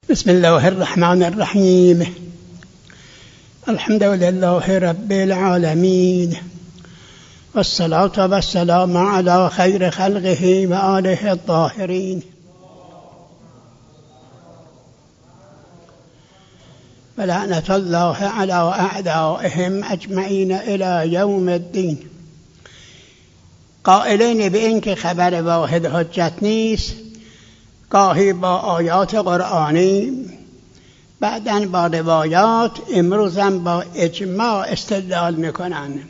بسم الله الرحمن الرحيم. الحمد لله رب العالمين، والصلاة والسلام على خير خلقه وآله الطاهرين، ولعنة الله على أعدائهم أجمعين إلى يوم الدين. قائلین به این که خبر واحد حجت نیست، گاهی با آیات قرآنی، بعداً با روایات، امروزم با اجماع استدلال میکنن.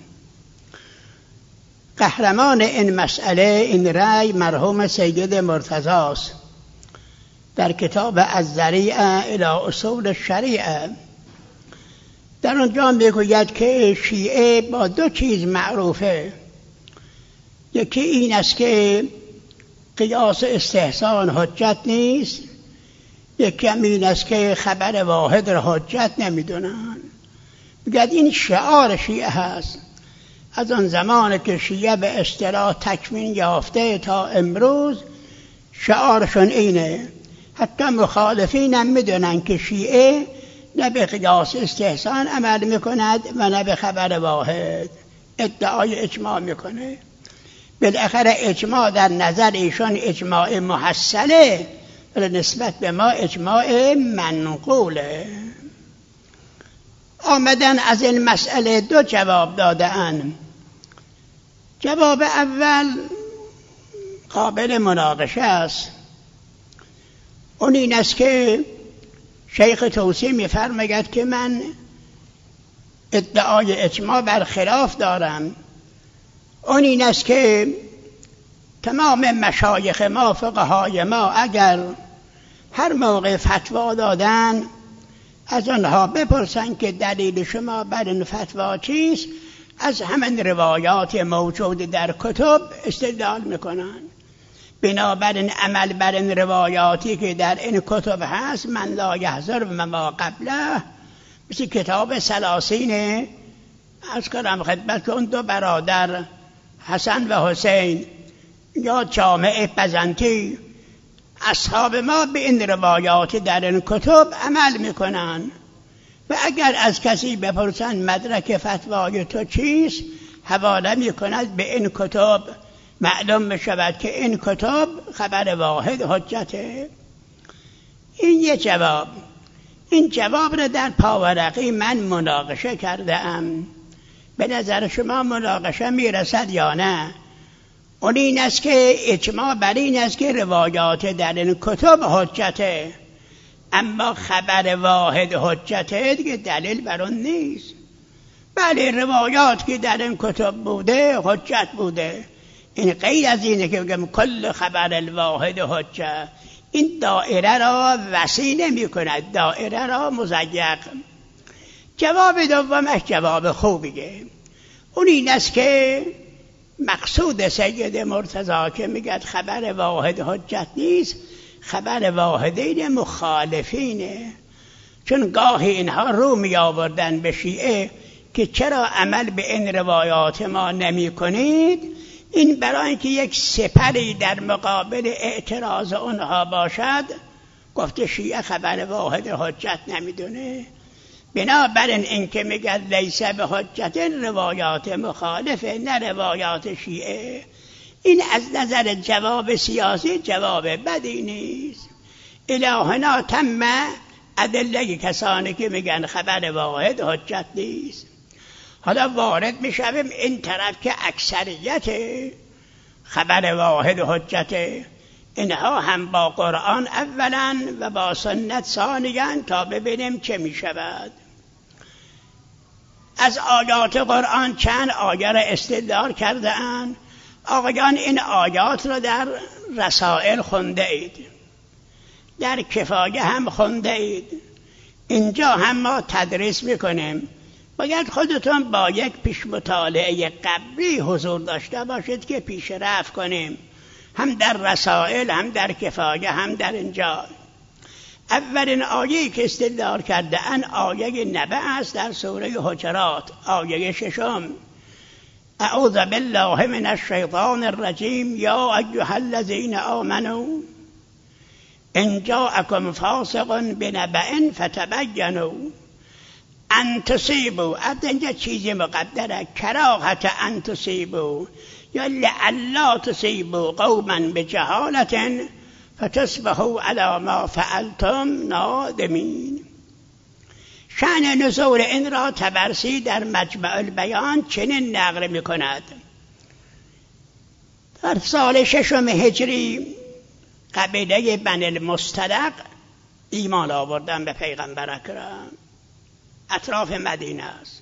قهرمان این مسئله، این رأی، مرحوم سید مرتضی است. در کتاب الذریعه الی اصول الشریعه در آنجا میگوید که شیعه با دو چیز معروفه. یکی این است که قیاس استحسان حجت نیست، یکی هم این است که خبر واحد را حجت نمیدونن. بگید این شعار شیعه هست. از آن زمان که شیعه به اصطلاح تکوین یافته تا امروز شعارشون اینه. حتی مخالفین هم میدونن که شیعه نه به قیاس استحسان عمل میکند و نه به خبر واحد. ادعای اجماع میکنه. بالاخره اجماع در نظر ایشان اجماع محصله، ولی نسبت به ما اجماع منقوله. آمدن از این مسئله دو جواب دادن. جواب اول قابل مناقشه است. اون این است که شیخ توسی می‌فرماید که من ادعای اجماع برخلاف دارم. اون این است که تمام مشایخ ما، فقهای ما، اگر هر موقع فتوا دادن از آنها بپرسن که دلیل شما بر این فتوا چیست، از همین روایات موجود در کتب استدلال میکنن. بنابراین عمل بر این روایاتی که در این کتب هست، من لا یحضر و ما قبله، مثل کتاب ثلاثین از کنم خدمت که اون دو برادر حسن و حسین یا جامع بزنطی، اصحاب ما به این روایات در این کتب عمل میکنن و اگر از کسی بپرسن مدرک فتوای تو چیست، حواله میکند به این کتب. معلوم میشود که این کتب خبر واحد حجته. این یه جواب. این جواب را در پاورقی من مناقشه کرده ام. به نظر شما مناقشه میرسد یا نه؟ اون این است که اجماع بر این است که روایات در این کتب حجته، اما خبر واحد حجته دیگه دلیل بر اون نیست. بله، روایات که در این کتب بوده حجت بوده. این غیر از اینه که بگم کل خبر الواحد حجت. این دائره را وسیع نمی کند، دائره را مضیق. جواب دومش جواب خوبیه. اون این است که مقصود سید مرتضی که میگه خبر واحد حجت نیست، خبر واحدین مخالفینه. چون گاهی اینها رو می آوردن به شیعه که چرا عمل به این روایات ما نمی کنید. این برای اینکه یک سپری در مقابل اعتراض اونها باشد، گفته شیعه خبر واحد حجت نمیدونه. بنابراین این که میگه لیس به حجت، روایات مخالفه نه روایات شیعه. این از نظر جواب سیاسی جواب بدی نیست. الهنا تم ادله کسانی که میگن خبر واحد حجت نیست. حالا وارد میشویم این طرف که اکثریت خبر واحد حجته. اینها هم با قرآن اولا و با سنت ثانیا، تا ببینیم چه میشود. از آیات قرآن چند آیه را استدلال کرده اند. آقایان این آیات را در رسائل خونده اید، در کفایه هم خونده اید. اینجا هم ما تدریس میکنیم. باید خودتون با یک پیش مطالعه قبلی حضور داشته باشید که پیشرفت کنیم، هم در رسائل، هم در کفایه، هم در اینجا. اولین آیه‌ای که استدلال کرده ان آیه نبأ است در سوره حجرات، آیه 6. اعوذ بالله من الشیطان الرجیم یا ایها الذین آمنوا ان جاءکم فاسق بنبأ فتبینوا ان تصیبوا. اینجا چیزی مقدره، کراهت ان تصیبوا یا لعلا تصیبوا قوما بجهالة فتصبحوا على ما فعلتم نادمین. شأن نزول این را طبرسی در مجمع البیان چنین نقل می کند: در سال 6 هجری قبیله بنی المصطلق ایمان آوردن به پیغمبر اکرم. اطراف مدینه است.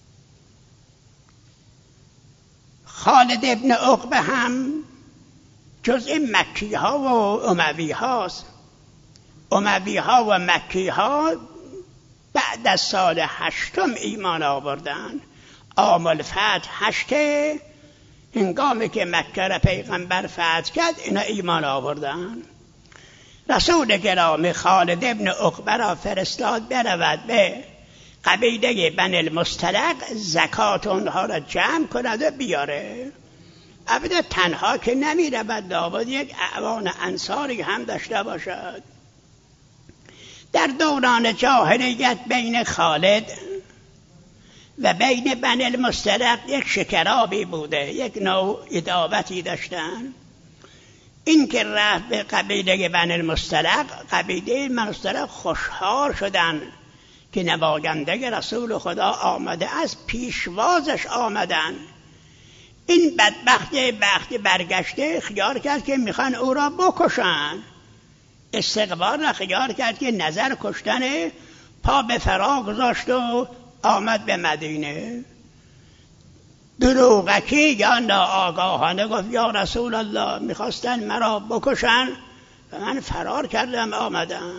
خالد ابن عقبه هم جزء مکی ها و اموی هاست. اموی ها و مکی ها بعد از سال 8 ایمان آوردن. عام الفتح 8 هنگامی که مکه را پیغمبر فتح کرد اینا ایمان آوردن. رسول گرامی خالد ابن عقبه را فرستاد برود به قبیله بنی المصطلق زکات اونها را جمع کند و بیاره. البته تنها که نمی رود، لابد یک اعوان انصاری هم داشته باشد. در دوران جاهلیت بین خالد و بین بنی المصطلق یک شکرابی بوده، یک نوع عداوتی داشتن. این که رفت به قبیله بنی المصطلق، قبیله المصطلق خوشحال شدن که نماینده رسول خدا آمده، از پیشوازش آمدن. این بدبخت وقتی برگشته خیال کرد که میخوان او را بکشن. استقبال را خیال کرد که نظر کشتن، پا به فرا گذاشت و آمد به مدینه. دروغکی یا ناآگاهانه گفت یا رسول الله میخواستن مرا بکشن و من فرار کردم آمدم.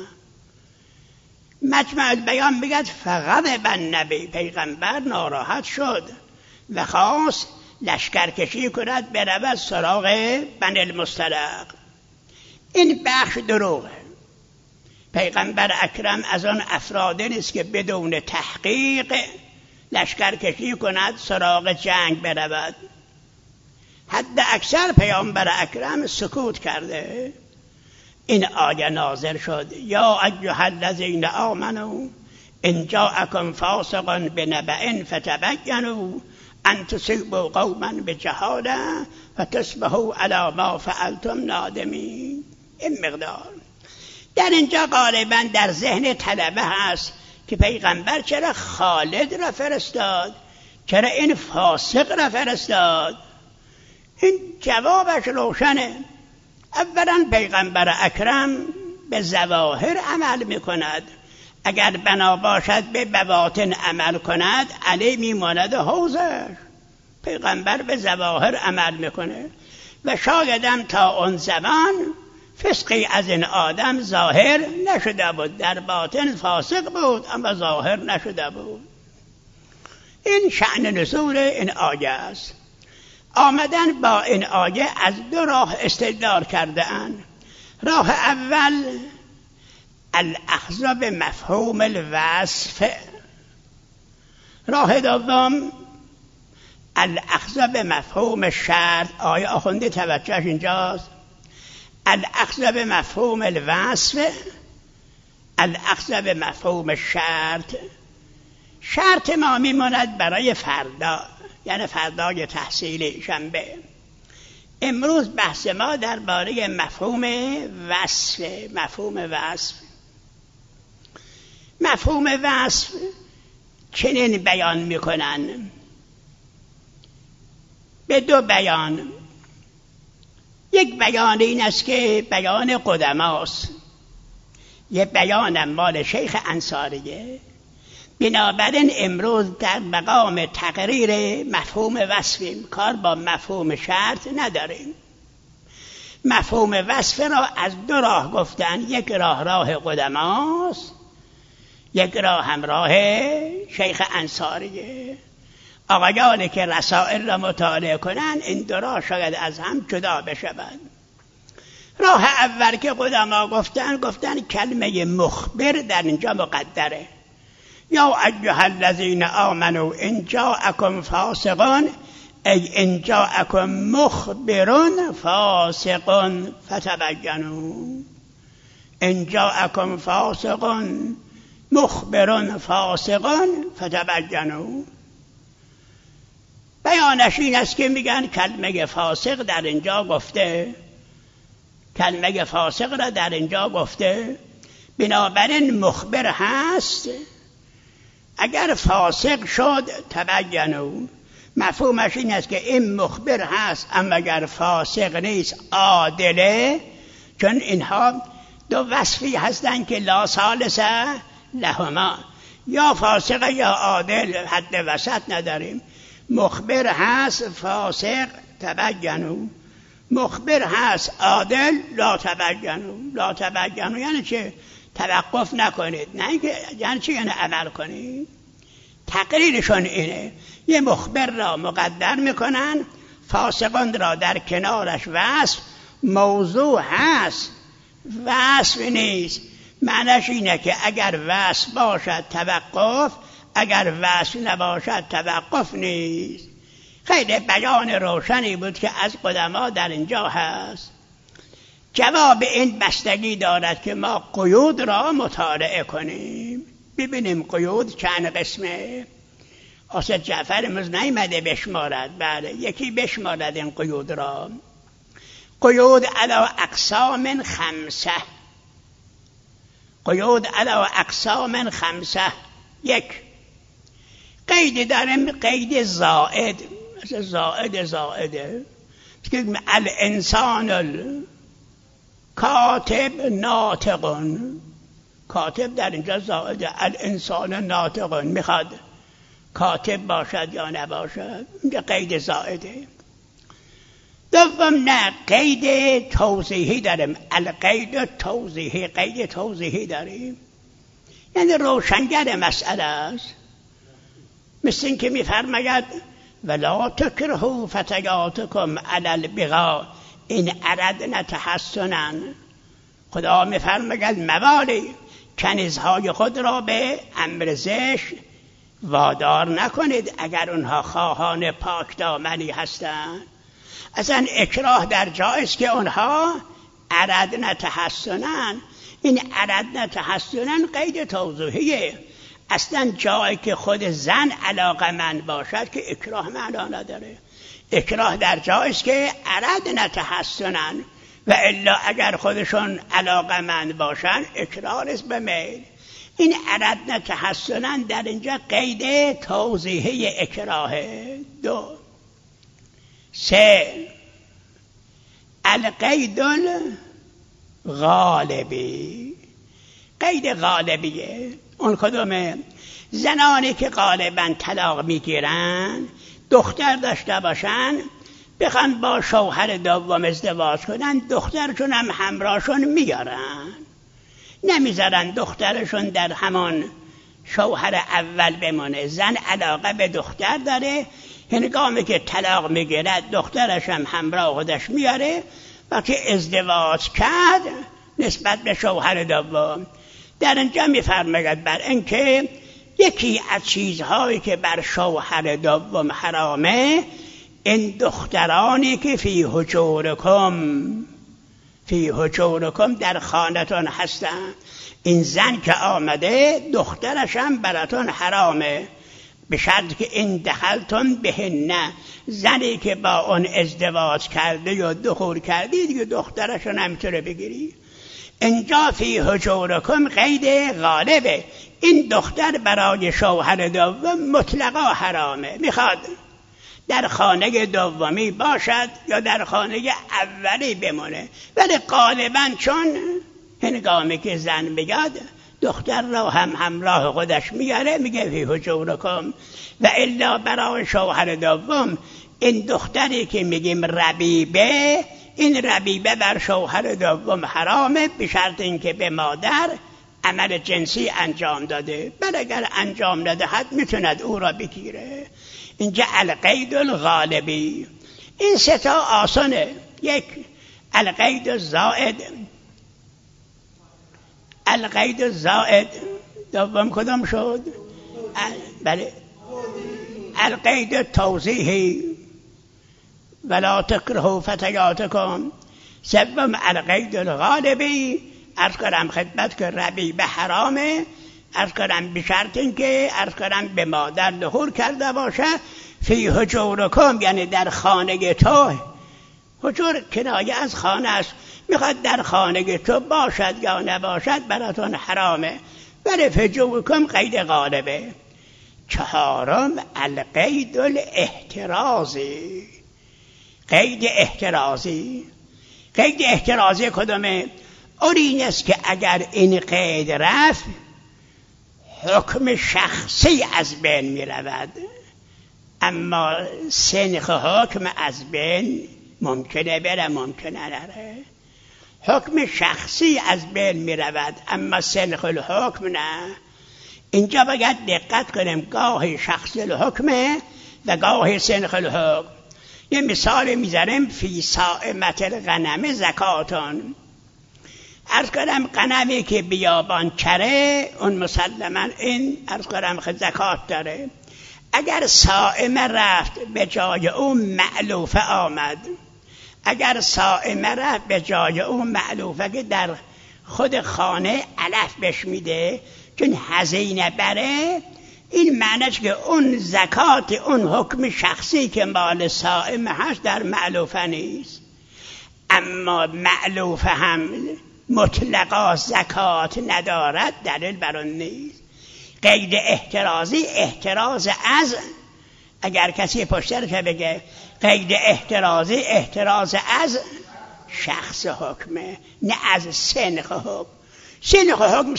مجمع البیان میگد فغضب النبی، پیغمبر ناراحت شد و خواست لشکرکشی کند برود سراغ بنی المصطلق. این بخش دروغه. پیغمبر اکرم از آن افرادی نیست که بدون تحقیق لشکرکشی کند سراغ جنگ برود. حد اکثر پیامبر اکرم سکوت کرده. این آیه نازل شد: یا ایها الذین آمنوا ان جاءکم فاسق بنبأ فتبینوا ان تصیبوا قوما بجهاله فتصبحوا علی ما فعلتم نادمین. این مقدار در اینجا غالبا در ذهن طلبه هست که پیغمبر چرا خالد را فرستاد، چرا این فاسق را فرستاد. این جوابش روشنه. اولا پیغمبر اکرم به ظواهر عمل میکند. اگر بنا باشد به بواطن عمل کند، علی میماند حوزش. پیغمبر به ظواهر عمل میکنه و شایدم تا اون زمان فسقی از این آدم ظاهر نشده بود. در باطن فاسق بود اما ظاهر نشده بود. این شأن نزول این آیه است. آمدن با این آیه از 2 راه استدلال کرده اند. راه اول الاخذ به مفهوم الوصف، راه دوم الاخذ به مفهوم شرط. آیه آخونده توجهش اینجاست. الاخذ به مفهوم الوصف، الاخذ به مفهوم شرط. شرط ما میماند برای فردا، یعنی فردای تحصیلی شنبه. امروز بحث ما درباره مفهوم وصف. مفهوم وصف چنین بیان میکنن به 2 بیان. یک بیان این است که بیان قدماست، یک بیان مال شیخ انصاریه. بنابراین امروز در مقام تقریر مفهوم وصفیم، کار با مفهوم شرط نداریم. مفهوم وصف را از 2 راه گفتن. یک راه قدماست، یک راه هم راه شیخ انصاریه. آقایانی که رسائل را مطالعه کنند این 2 راه شاید از هم جدا بشوند. راه اول که قدما گفتن کلمه مخبر در اینجا مقدره. یا ایها الذین آمنوا ان جاءکم فاسق ای ان جاءکم مخبر فاسق فتبینوا. ان جاءکم فاسق مخبر فاسق فتبینوا. بیانش این است که میگن کلمه فاسق در اینجا گفته، کلمه فاسق را در اینجا گفته، بنابراین مخبر هست. اگر فاسق شد تبینوا، مفهومش این است که این مخبر هست اما اگر فاسق نیست عادله، چون اینها دو وصفی هستند که لا ثالث لهما، یا فاسق یا عادل، حد وسط نداریم. مخبر هست فاسق تبینوا، مخبر هست عادل لا تبینوا. لا تبینوا یعنی چه؟ توقف نکنید. نه اینکه یعنی چه؟ یعنی عمل کنید. تقریرشون اینه، یه مخبر را مقدر میکنن، فاسقان را در کنارش وصف. موضوع هست وصف نیست. معنیش اینه که اگر وصف باشد توقف، اگر وصف نباشد توقف نیست. خیلی بیان روشنی بود که از قدما در اینجا هست. جواب این بستگی دارد که ما قیود را مطالعه کنیم، ببینیم قیود چند قسمه. حافظ جعفر امروز نیامده بشمارد، بله یکی بشمارد این قیود را. قیود علی اقسام خمسه، قیود علی اقسام خمسه. یک قید داریم، قید زائد، مثل زائده که الانسان الکاتب ناطقون. کاتب در اینجا زائده، الانسان ناطقون، میخواد کاتب باشد یا نباشد، اینجا قید زائده. دوم نه، قید توضیحی داریم، القید توضیحی، قید توضیحی داریم، یعنی روشنگر مسئله است. مثل این که میفرماید ولا تکرهوا فتیاتکم علی البغاء ان اردنا تحسنا. خدا میفرماید مبادا کنیزهای خود را به امر زشت وادار نکنید اگر اونها خواهان پاک دامنی هستند. اصلا اکراه در جایست که اونها اردنا تحسنا. این اردنا تحسنا قید توضیحیه. اصلا جایی که خود زن علاقمند باشد که اکراه معنا نداره. اکراه در جایست که اردنا تحسنا، و الا اگر خودشون علاقمند باشن اکراه نیست به میل. این اردنا تحسنا در اینجا قید توضیحی اکراهه. دو. سه القید الغالبی، قید غالبیه. اون کدومه؟ زنانی که غالبا طلاق میگیرن، دختر داشته باشن، بخوان با شوهر دوم ازدواج کنن، دخترشون هم همراهشون میارن، نمیذارن دخترشون در همان شوهر اول بمونه. زن علاقه به دختر داره، هنگامی که طلاق میگیرد دخترش هم همراه خودش میاره، وقتی ازدواج کرد نسبت به شوهر دوم. در اینجا میفرماید بر اینکه یکی از چیزهایی که بر شوهر دوم حرامه، این دخترانی که فی حجورکم در خانتون هستن. این زن که آمده دخترش هم براتون حرامه، به شرط که این دخلتون بهن، زنی که با اون ازدواج کرده یا دخول کردی دیگه دخترشون نمیتونه بگیری. اینجا فی حجورکم قید غالبه، این دختر برای شوهر دوم مطلقا حرامه، میخواد در خانه دومی باشد یا در خانه اولی بمونه، ولی غالبا چون هنگامی که زن بگاد دختر را هم همراه خودش میاره، میگه فی حجورکم. و الا برای شوهر دوم این دختری که میگیم ربیبه، این ربیبه بر شوهر دوم حرامه، به شرط اینکه به مادر عمل جنسی انجام داده، بل اگر انجام ندهد میتوند او را بگیره. اینجا القید الغالبی. این سه تا آسانه. یک القید الزائد، القید الزائد. دوم کدام شد؟ بله القید التوضیحی ولا تکرهوا فتیاتکم. سوم القید الغالبی عرض کنم خدمت که ربیب حرامه، عرض کنم به شرط اینکه عرض کنم به مادر ظهور کرده باشه. فی حجورکم یعنی در خانه تو. حجور کنایه از خانه است، میخواد در خانه تو باشد یا نباشد براتون حرامه. ولی فی حجورکم قید غالبه. چهارم القید الاحترازی. قید احترازی. قید احترازی کدومه؟ اون این است که اگر این قید رفت حکم شخصی از بین می رود، اما سنخ حکم از بین ممکنه بره ممکنه نره. حکم شخصی از بین می رود اما سنخ الحکم نه. اینجا باید دقت کنیم، گاهی شخصی الحکمه و گاهی سنخ الحکم. یه مثال میذارم، فی صائمت الغنم زکاتون. عرض کنم غنمی که بیابان چره اون مسلما این عرض کنم زکات داره. اگر صائمه رفت به جای اون معلوفه آمد، اگر صائمه رفت به جای اون معلوفه که در خود خانه علف بهش میده چون هزینه بره، این معنیش که اون زکات اون حکم شخصی که مال صائمه هست در معلوفه نیست. اما معلوفه هم مطلقا زکات ندارد، دلیل بر اون نیست. قید احترازی، احتراز از، اگر کسی پشتر که بگه قید احترازی، احتراز از شخص حکمه نه از سنخ حکم. سنخ حکم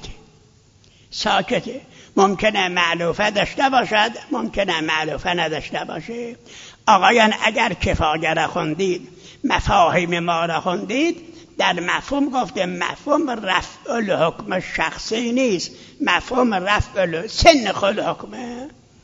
ساکته. ممکنه معلوفه داشته باشد، ممکنه معلوفه نداشته باشه. آقایان اگر کفایه را خوندید، مفاهیم ما را خوندید، در مفهوم گفته مفهوم رفع الحکم شخصی نیست، مفهوم رفع سنخ الحکمه.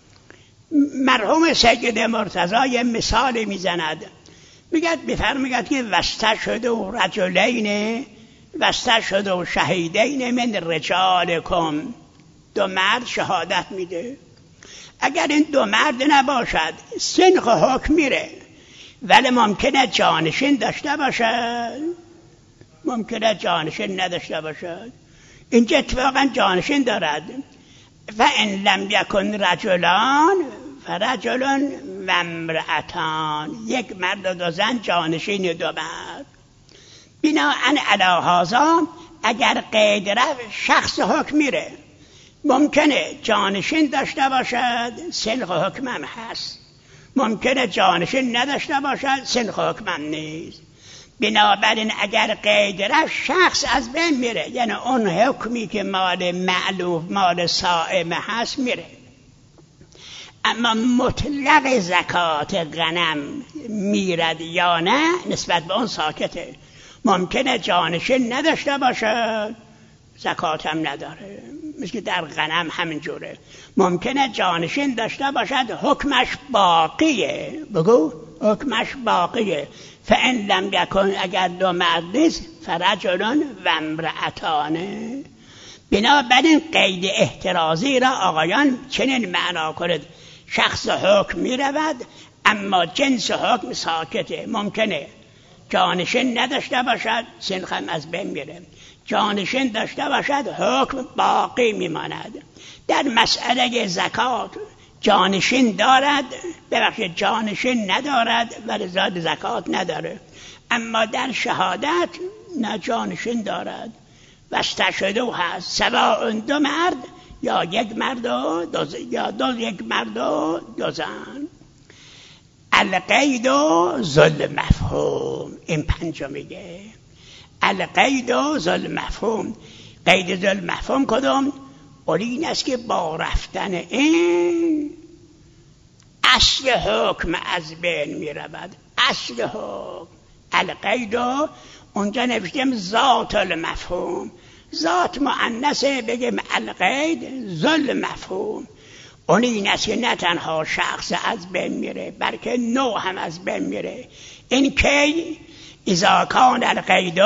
مرحوم سید مرتضی یه مثال میزند، میگه که واستشهدوا رجلین واستشهدوا شهیدین من رجالکم. دو مرد شهادت میده. اگر این دو مرد نباشد سنخ حکم میره، ولی ممکنه جانشین داشته باشد، ممکنه جانشین نداشته باشد. اینجا اتفاقا جانشین دارد. فإن لم یکن رجلان فرجل و امرأتان. یک مرد و دو زن جانشین دو مرد. بناءً علی هذا اگر قید رفت شخص حکم میره. ممکنه جانشین داشته باشد، سنخ حکم هم هست. ممکنه جانشین نداشته باشد، سنخ حکم هم نیست. بنابراین اگر قید رفت شخص از بین میره، یعنی اون حکمی که مال معلوف مال صائمه هست میره. اما مطلق زکات غنم میرد یا نه نسبت به اون ساکته. ممکنه جانشین نداشته باشد، زکات هم نداره. مثل در غنم همینجوره. ممکنه جانشین داشته باشد، حکمش باقیه. بگو حکمش باقیه. فإن لم یکن، اگر دو مرد نیست، فرجل و امرأتان. بنابراین قید احترازی را آقایان چنین معنا کنید: شخص حکم می رود اما جنس حکم ساکته. ممکنه جانشین نداشته باشد، سنخم از بین میره. جانشین داشته باشد، حکم باقی میماند. در مسئله زکات جانشین دارد، ببخشید جانشین ندارد ولی زاد زکات نداره. اما در شهادت نه جانشین دارد. واستشهدوا هست، سواء دو مرد یا یک مرد و دو زن، یا یک مرد و دو زن. القید ذل مفهوم، این پنجمیه. القید ذل مفهوم. قید ذل مفهوم کدوم؟ این است که با رفتن این اصل حکم از بین می رود. اصل حکم القید، اونجا نوشتیم ذات المفهوم. ذات مؤنثه بگیم القید ذل مفهوم. این است که نه تنها شخص از بین میره بلکه نوع هم از بین میره. این کی؟ اذا کان القید،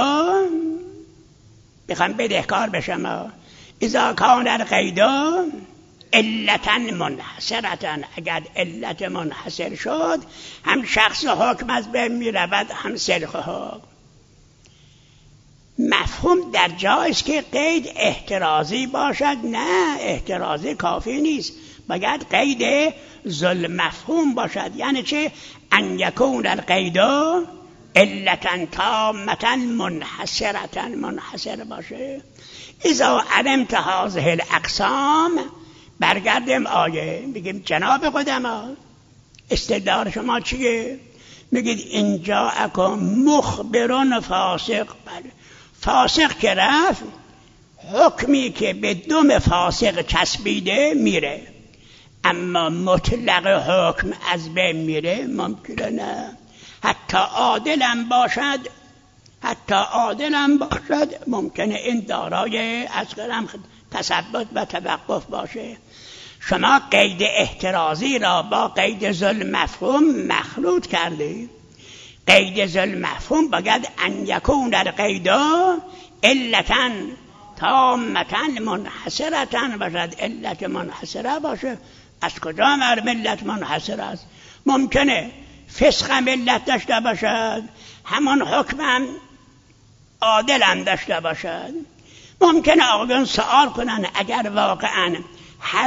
بخوام بدهکار بشم، اذا کان القید علتا منحصرتا، اگر علت منحصر شد هم شخص حکم از بین می رود هم سلخ حکم. مفهوم در جایست که قید احترازی باشد. نه، احترازی کافی نیست، باید قید ذل مفهوم باشد. یعنی چه؟ ان یکون القید علتا تامتا منحصرتا، منحصر باشه. اذا علمت هذه الاقسام، برگردیم آیه، میگیم جناب قدما استدلال شما چیه؟ میگید این جاءکم مخبرون فاسق. بله، فاسق که رفت، حکمی که به دم فاسق چسبیده میره، اما مطلق حکم از بین میره ممکنه نه. حتی عادلم باشد، حتی عادلم باشد ممکنه این دارای از قلم تثبت و توقف باشه. شما قید احترازی را با قید ذل مفهوم مخلوط کردید. قید ذل مفهوم باید ان یکون القید علتا تامتا منحصرتا باشد. علت منحصره باشه. از کجا ملت منحصر است؟ ممکنه فسق ملت داشته باشد، همان حکم عادل داشته باشد. ممکنه آقایان سوال کنن اگر واقعا هر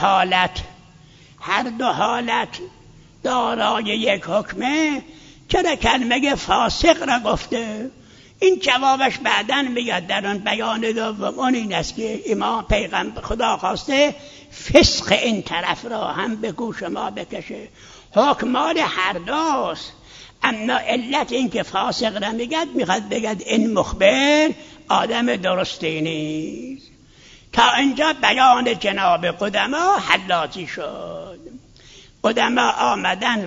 دو حالت دارای یک حکمه، چرا کلمه فاسق را گفته؟ این جوابش بعداً میاد در آن بیان دوم. اون این است که امام پیغمبر خدا خواسته فسق این طرف را هم به گوش ما بکشه. حکمال هر دوست، اما علت این که فاسق را میخواد بگد این مخبر آدم درستی نیست. تا اینجا بیان جناب قدما حلاجی شد. قدما آمدن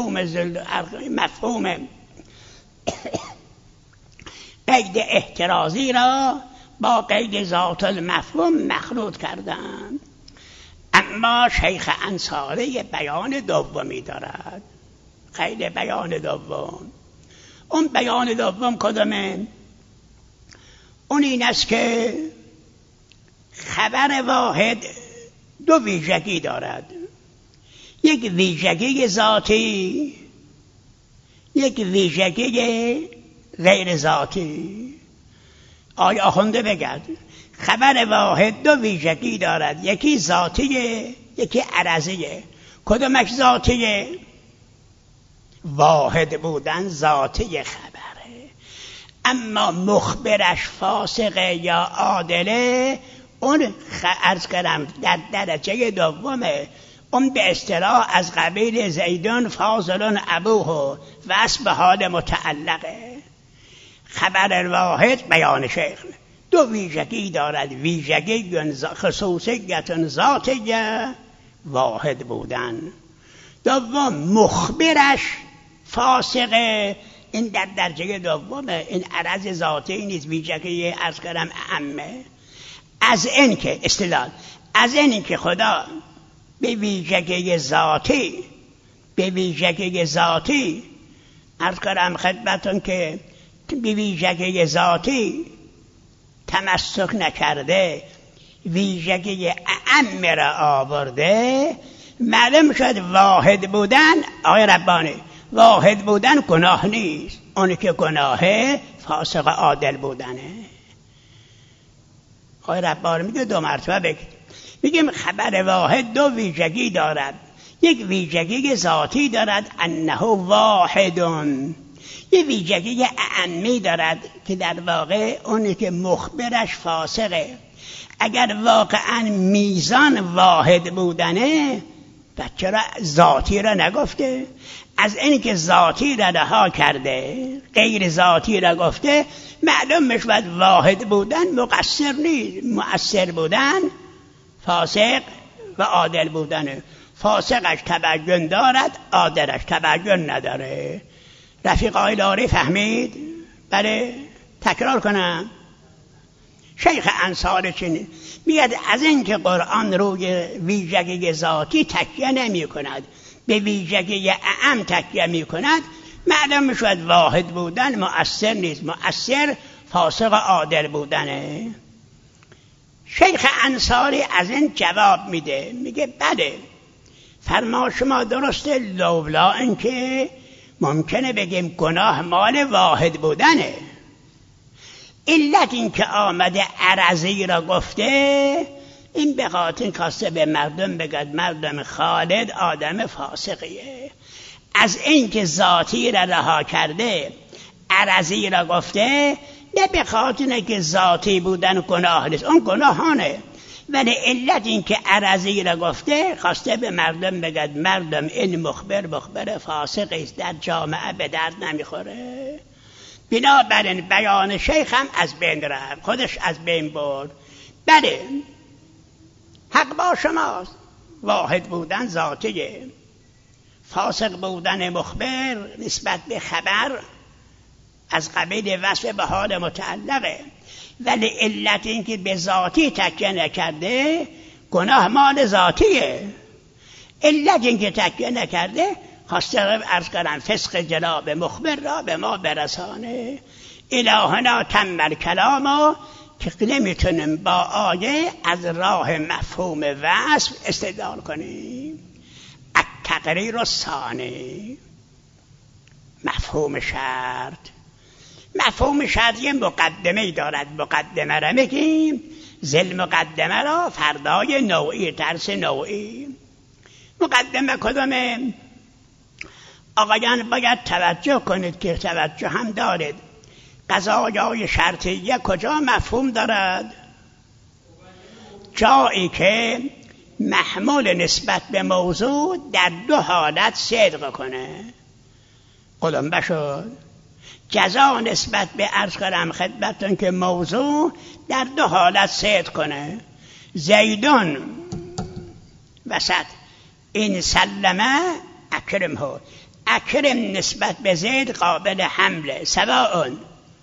مفهوم قید احترازی را با قید ذات المفهوم مخلوط کردند. اما شیخ انصاری بیان دومی دارد. خیلی بیان دوم. اون بیان دوم کدامه؟ اون این است که خبر واحد دو ویژگی دارد، یک ویژگی ذاتی، یک ویژگی غیر ذاتی. آیا آخونده بگد خبر واحد دو ویژگی دارد، یکی ذاتیه یکی عرضیه. کدومش ذاتیه؟ واحد بودن ذاتی خبره، اما مخبرش فاسقه یا عادله، اون عرض کردم در درجه دومه. اون به اصطلاح از قبیل زیدون فاضل ابوه و اسب حال متعلقه. خبر واحد بیان شیخ دو ویژگی دارد، ویژگی خصوصیت ذاتیه واحد بودن، دوم مخبرش فاسقه، این در درجه دومه. این عرض ذاتی نیست، ویژگی از کردم اعمه. از این که استدلال از این که خدا به ویژگی ذاتی عرض کردم خدمتون که به ویژگی ذاتی تمسک نکرده، ویژگی اعم را آورده، معلوم شد واحد بودن. آقای ربانی واحد بودن گناه نیست، اونی که گناهه فاسق عادل بودنه. آقای ربانی میگه دو مرتبه بگید. میگیم خبر واحد دو ویژگی دارد، یک ویژگی ذاتی دارد انه واحدون، یه ویژگی اعمی دارد که در واقع اونی که مخبرش فاسقه. اگر واقعا میزان واحد بودنه چرا ذاتی را نگفته؟ از این که ذاتی را رها کرده غیر ذاتی را گفته، معلوم میشود واحد بودن مقصر نیست، مؤثر بودن فاسق و عادل بودنه. فاسقش تبین دارد، عادلش تبین نداره. رفیق آیلاری فهمید؟ بله، تکرار کنم. شیخ انصاری چنین میگه از این که قرآن روی ویژگی ذاتی تکیه نمی کند، به ویژگی اعم تکیه می کند، معلوم میشود واحد بودن مؤثر نیست، مؤثر فاسق عادل بودنه. شیخ انصاری از این جواب میده، میگه بله فرما شما درسته، لولا اینکه ممکنه بگیم گناه مال واحد بودنه. علت این که آمده عرضی را گفته، این به خاطر کاسته به مردم بگد مردم خالد آدم فاسقیه. از این که ذاتی را رها کرده عرضی را گفته، نه به خاطر که ذاتی بودن گناه نیست، اون گناهانه، ولی علت این که عرضی را گفته خواسته به مردم بگد مردم این مخبر فاسقی است، در جامعه به درد نمیخوره. بنابراین بیان شیخ هم از بین رفت، خودش از بین برد. بله حق با شماست، واحد بودن ذاتیه، فاسق بودن مخبر نسبت به خبر از قبیل وصف به حال متعلقه، ولی علت این که به ذاتی تکیه نکرده گناه مال ذاتیه. علت این که تکیه نکرده خواسته عرض کردن فسق جناب مخبر را به ما برسانه. الهنا تم الکلام که نمیتونیم با آیه از راه مفهوم وصف استدلال کنیم. التقریر الثانی، مفهوم شرط. مفهوم شرط یه مقدمه دارد، مقدمه را میگیم، زل مقدمه را فردای نوعی، درس نوعی. مقدمه کدومه؟ آقایان باید توجه کنید که توجه هم دارید. قضایای شرطیه کجا مفهوم دارد؟ جایی که محمول نسبت به موضوع در دو حالت صدق کنه. قلم بشد جزا نسبت به عرض کردم خدمتتون که موضوع در دو حالت صدق کنه. زیدون وسط این سلمه اکرمه، اکرم نسبت به زید قابل حمله، سواء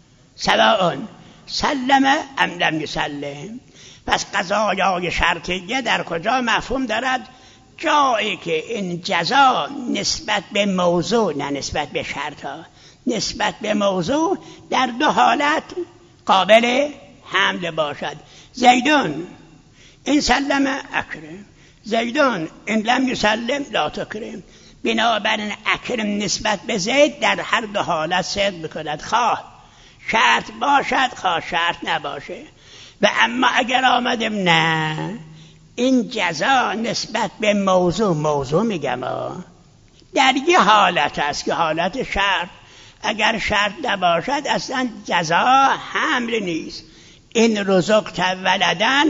سلمه ام لم یسلم. پس قضایای شرطیه در کجا مفهوم دارد؟ جایی که این جزا نسبت به موضوع، نه نسبت به شرط ها، نسبت به موضوع در دو حالت قابل حمل باشد. زیدون این سلم اکرم، زیدون این لم یسلم لا تکرم. بنابراین اکرم نسبت به زید در هر دو حالت صدق بکند، خواه شرط باشد خواه شرط نباشه. و اما اگر آمدیم نه این جزا نسبت به موضوع میگم در یه حالت است که حالت شرط، اگر شرط نباشد اصلا جزا حمل نیست. این رزقت ولدن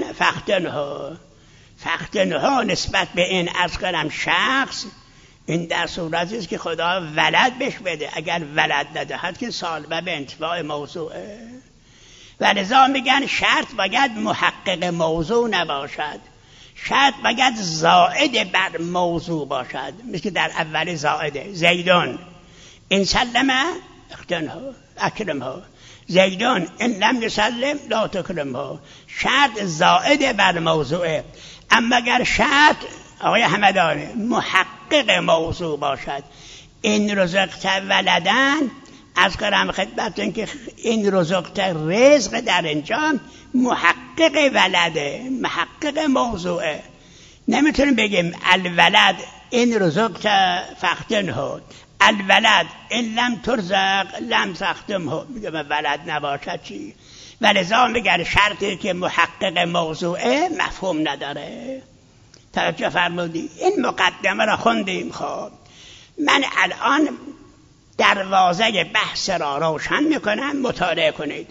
فختنه نسبت به این عرض کنم شخص، این در صورتی است که خدا ولد بهش بده، اگر ولد ندهد که سالبه به انتفاع موضوعه. و لذا میگن شرط باید محقق موضوع نباشد، شرط باید زائد بر موضوع باشد، مثل در اول زائده. زیدون این سلمه اکرمه، زیدون این لم یسلم لا تکرمه. شرط زائد بر موضوعه. اما اگر شرط آقای همدانه محقق موضوع باشد، این رزقت ولدن از کنم خدمتتون که این رزقت رزق در اینجا محقق ولده، محقق موضوعه. نمیتونیم بگیم الولد این رزقت فختنه، الولد این لم ترزق لم تختمه، میگم ولد نباشد چی؟ ولذا میگن شرطی که محقق موضوعه مفهوم نداره. توجه فرمودی؟ این مقدمه را خوندیم. خب من الان دروازه بحث را روشن میکنم، مطالعه کنید.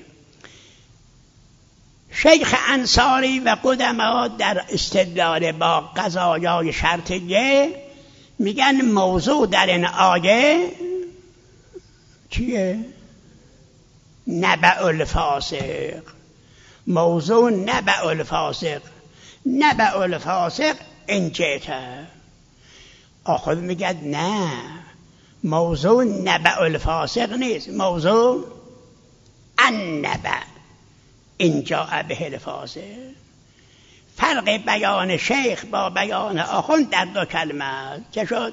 شیخ انصاری و قدما در استدلال با قضایای شرطیه میگن موضوع در این آیه چیه؟ نبأ الفاسق. موضوع نبأ الفاسق، نبأ الفاسق این جهته. آخر میگه نه، موضوع نبأ الفاسق نیست، موضوع النبأ این جاء به الفاسق. فرق بیان شیخ با بیان آخوند در دو کلمه چه شد؟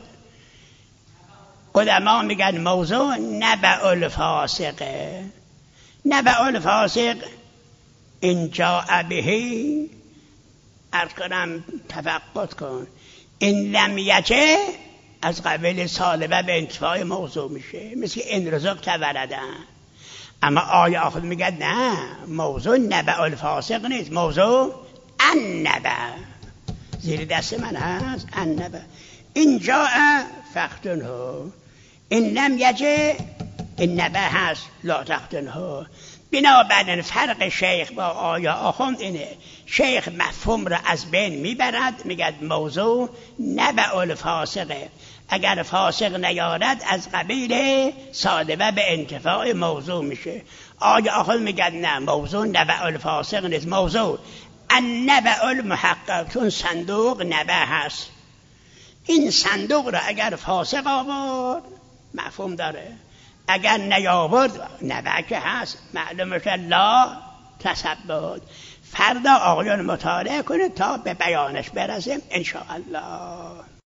قدما میگن موضوع نبأ الفاسقه، نبأ الفاسق این جاء بهی عرض کنم تفقد کن، این لم یجه از قبیل سالبه به انتفاع موضوع میشه، مثل این رزقت ولدن. اما آیه آخر میگه نه، موضوع نبع الفاسق نیست، موضوع النبع زیر دست من هست. النبع این جاء فاقتله، این لم یجه این نبع هست لا تقتله. بنابراین فرق شیخ با آیه آخوند اینه، شیخ مفهوم را از بین میبرد، میگه موضوع نبع الفاسقه، اگر فاسق نیارد از قبیل صادبه به انتفاع موضوع میشه. آیه آخوند میگه نه، موضوع نبع الفاسق نیست، موضوع النبع المحقق، چون صندوق نبع هست. این صندوق را اگر فاسق آورد مفهوم داره، اگر نیاورد نبع که هست، معلومش لا تثبت. فردا آقایان مطالعه کنه تا به بیانش برسیم ان شاء الله.